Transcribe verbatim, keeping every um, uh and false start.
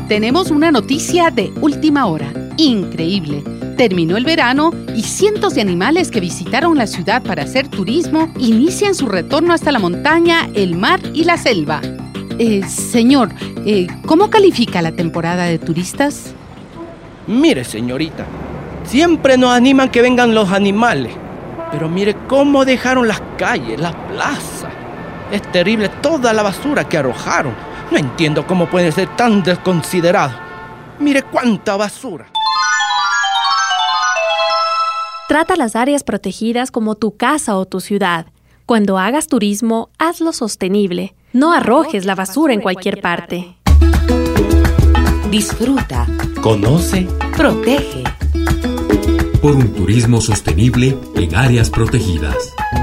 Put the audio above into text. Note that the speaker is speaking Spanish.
tenemos una noticia de última hora. Increíble. Terminó el verano y cientos de animales que visitaron la ciudad para hacer turismo inician su retorno hasta la montaña, el mar y la selva. Eh, señor, eh, ¿cómo califica la temporada de turistas? Mire, señorita, siempre nos animan que vengan los animales, pero mire cómo dejaron las calles, las plazas. Es terrible toda la basura que arrojaron. No entiendo cómo pueden ser tan desconsiderados. Mire cuánta basura. Trata las áreas protegidas como tu casa o tu ciudad. Cuando hagas turismo, hazlo sostenible. No arrojes la basura en cualquier parte. Disfruta. Conoce. Protege. Por un turismo sostenible en áreas protegidas.